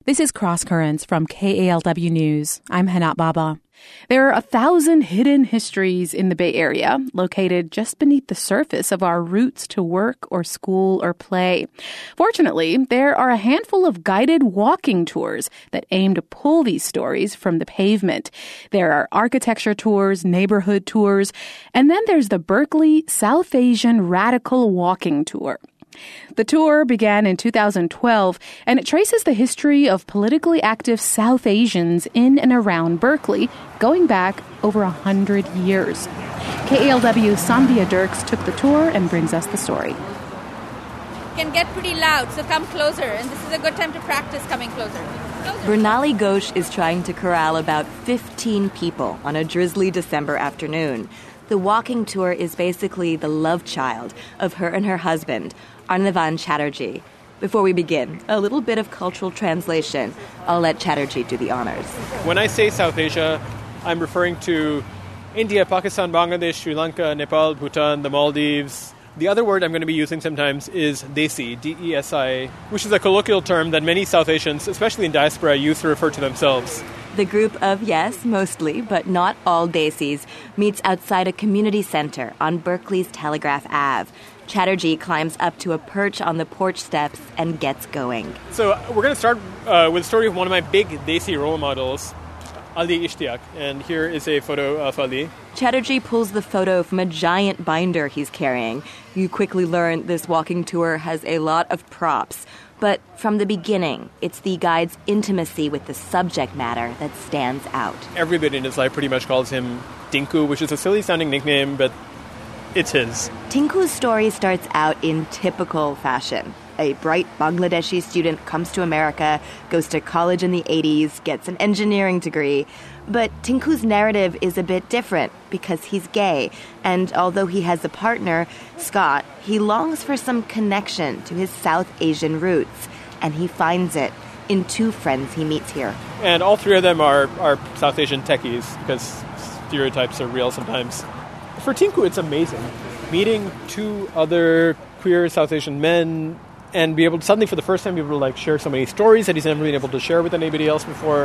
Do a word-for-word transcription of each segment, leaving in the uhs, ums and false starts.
This is Cross Currents from K A L W News. I'm Hanat Baba. There are a thousand hidden histories in the Bay Area, located just beneath the surface of our routes to work or school or play. Fortunately, there are a handful of guided walking tours that aim to pull these stories from the pavement. There are architecture tours, neighborhood tours, and then there's the Berkeley South Asian Radical Walking Tour. The tour began in two thousand twelve, and it traces the history of politically active South Asians in and around Berkeley, going back over a hundred years. K A L W's Sandhya Dirks took the tour and brings us the story. It can get pretty loud, so come closer, and this is a good time to practice coming closer. closer. Bernali Ghosh is trying to corral about fifteen people on a drizzly December afternoon. The walking tour is basically the love child of her and her husband, Arnavan Chatterjee. Before we begin, a little bit of cultural translation. I'll let Chatterjee do the honors. When I say South Asia, I'm referring to India, Pakistan, Bangladesh, Sri Lanka, Nepal, Bhutan, the Maldives. The other word I'm going to be using sometimes is Desi, D E S I, which is a colloquial term that many South Asians, especially in diaspora, use to refer to themselves. The group of, yes, mostly, but not all Desis, meets outside a community center on Berkeley's Telegraph Avenue. Chatterjee climbs up to a perch on the porch steps and gets going. So we're going to start uh, with the story of one of my big Desi role models, Ali Ishtiaq. And here is a photo of Ali. Chatterjee pulls the photo from a giant binder he's carrying. You quickly learn this walking tour has a lot of props. But from the beginning, it's the guide's intimacy with the subject matter that stands out. Everybody in his life pretty much calls him Tinku, which is a silly-sounding nickname, but it's his. Tinku's story starts out in typical fashion. A bright Bangladeshi student comes to America, goes to college in the eighties, gets an engineering degree. But Tinku's narrative is a bit different because he's gay. And although he has a partner, Scott, he longs for some connection to his South Asian roots. And he finds it in two friends he meets here. And all three of them are, are South Asian techies because stereotypes are real sometimes. For Tinku, it's amazing. Meeting two other queer South Asian men and be able to suddenly for the first time be able to like share so many stories that he's never been able to share with anybody else before.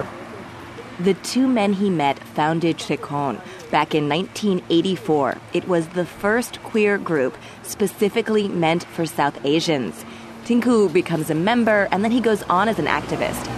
The two men he met founded Trikon back in nineteen eighty-four. It was the first queer group specifically meant for South Asians. Tinku becomes a member, and then he goes on as an activist.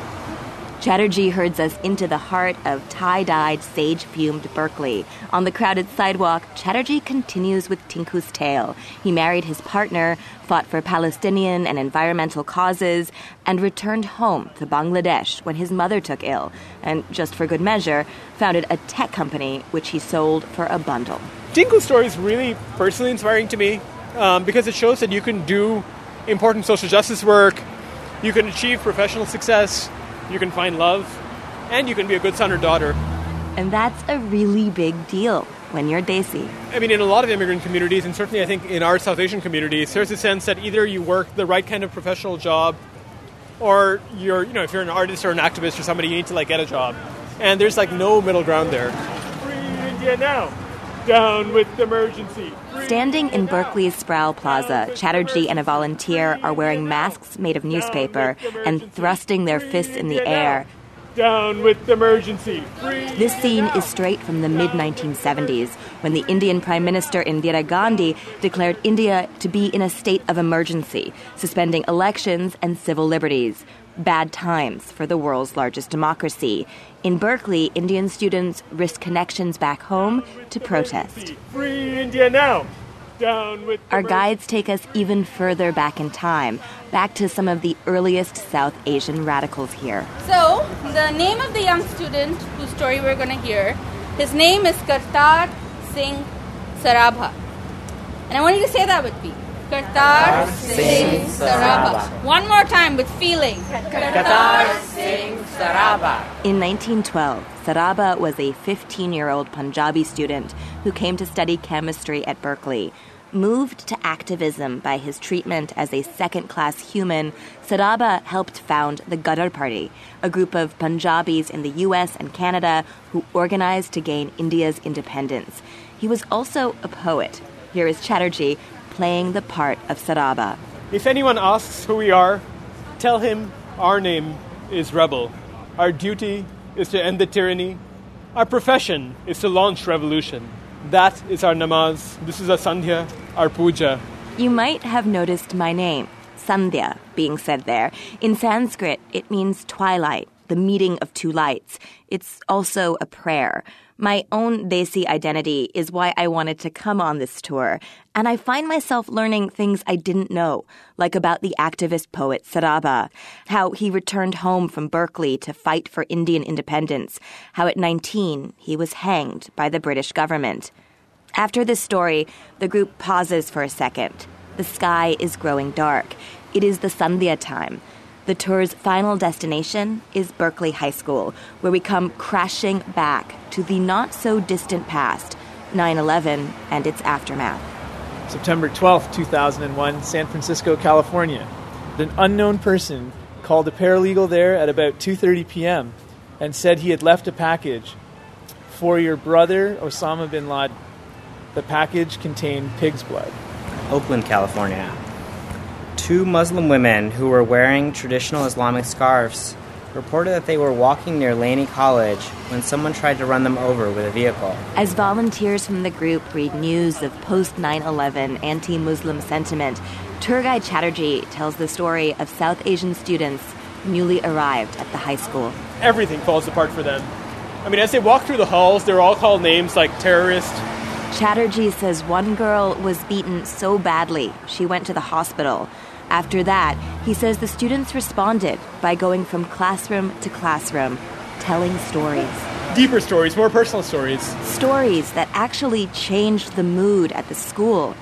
Chatterjee herds us into the heart of tie-dyed, sage-fumed Berkeley. On the crowded sidewalk, Chatterjee continues with Tinku's tale. He married his partner, fought for Palestinian and environmental causes, and returned home to Bangladesh when his mother took ill, and just for good measure, founded a tech company which he sold for a bundle. Tinku's story is really personally inspiring to me um, because it shows that you can do important social justice work, you can achieve professional success, you can find love, and you can be a good son or daughter. And that's a really big deal when you're Desi. I mean, in a lot of immigrant communities, and certainly I think in our South Asian communities, there's a sense that either you work the right kind of professional job, or you're, you know, if you're an artist or an activist or somebody, you need to like get a job. And there's like no middle ground there. Free India now! Down with emergency! Standing in Berkeley's Sproul Plaza, Chatterjee and a volunteer are wearing masks made of newspaper and thrusting their fists in the air. Down with emergency! This scene is straight from the mid nineteen seventies, when the Indian Prime Minister Indira Gandhi declared India to be in a state of emergency, suspending elections and civil liberties. Bad times for the world's largest democracy. In Berkeley, Indian students risk connections back home to protest. Free India now! Down with Our guides take us even further back in time, back to some of the earliest South Asian radicals here. So, the name of the young student whose story we're going to hear, his name is Kartar Singh Sarabha. And I want you to say that with me. Kartar Singh Sarabha. One more time with feeling. Kartar Singh Sarabha. In nineteen twelve, Sarabha was a fifteen-year-old Punjabi student who came to study chemistry at Berkeley. Moved to activism by his treatment as a second-class human, Sarabha helped found the Ghadar Party, a group of Punjabis in the U S and Canada who organized to gain India's independence. He was also a poet. Here is Chatterjee playing the part of Sarabha. If anyone asks who we are, tell him our name is rebel. Our duty is to end the tyranny. Our profession is to launch revolution. That is our namaz. This is our sandhya, our puja. You might have noticed my name, Sandhya, being said there. In Sanskrit, it means twilight, the meeting of two lights. It's also a prayer. My own Desi identity is why I wanted to come on this tour, and I find myself learning things I didn't know, like about the activist poet Sarabha, how he returned home from Berkeley to fight for Indian independence, how at nineteen he was hanged by the British government. After this story, the group pauses for a second. The sky is growing dark. It is the Sandhya time. The tour's final destination is Berkeley High School, where we come crashing back to the not-so-distant past, nine eleven and its aftermath. September twelfth, two thousand one, San Francisco, California. An unknown person called a paralegal there at about two thirty p.m. and said he had left a package for your brother, Osama bin Laden. The package contained pig's blood. Oakland, California. Two Muslim women who were wearing traditional Islamic scarves reported that they were walking near Laney College when someone tried to run them over with a vehicle. As volunteers from the group read news of post nine eleven anti-Muslim sentiment, tour guide Chatterjee tells the story of South Asian students newly arrived at the high school. Everything falls apart for them. I mean, as they walk through the halls, they're all called names like terrorist. Chatterjee says one girl was beaten so badly she went to the hospital. After that, he says the students responded by going from classroom to classroom, telling stories. Deeper stories, more personal stories. Stories that actually changed the mood at the school.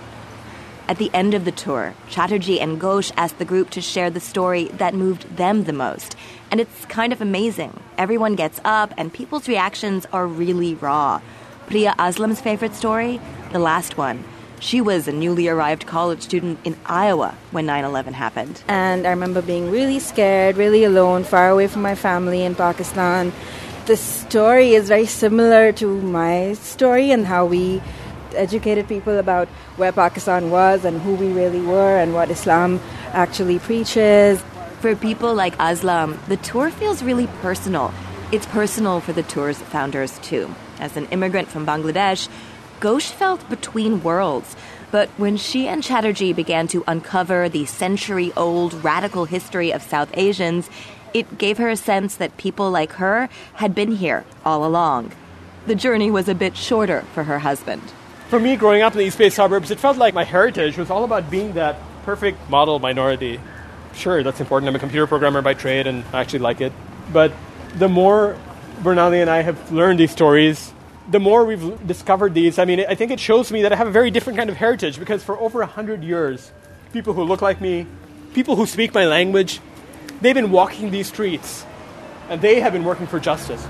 At the end of the tour, Chatterjee and Ghosh asked the group to share the story that moved them the most. And it's kind of amazing. Everyone gets up and people's reactions are really raw. Priya Aslam's favorite story? The last one. She was a newly arrived college student in Iowa when nine eleven happened. And I remember being really scared, really alone, far away from my family in Pakistan. The story is very similar to my story and how we educated people about where Pakistan was and who we really were and what Islam actually preaches. For people like Aslam, the tour feels really personal. It's personal for the tour's founders, too. As an immigrant from Bangladesh, Ghosh felt between worlds. But when she and Chatterjee began to uncover the century-old radical history of South Asians, it gave her a sense that people like her had been here all along. The journey was a bit shorter for her husband. For me, growing up in the East Bay suburbs, it felt like my heritage was all about being that perfect model minority. Sure, that's important. I'm a computer programmer by trade, and I actually like it. But the more Bernali and I have learned these stories, the more we've discovered these, I mean, I think it shows me that I have a very different kind of heritage, because for over a hundred years, people who look like me, people who speak my language, they've been walking these streets, and they have been working for justice.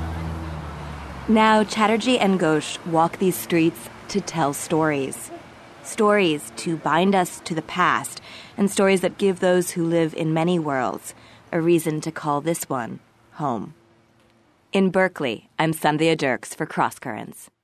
Now, Chatterjee and Ghosh walk these streets to tell stories. Stories to bind us to the past, and stories that give those who live in many worlds a reason to call this one home. In Berkeley, I'm Sandhya Dirks for Cross Currents.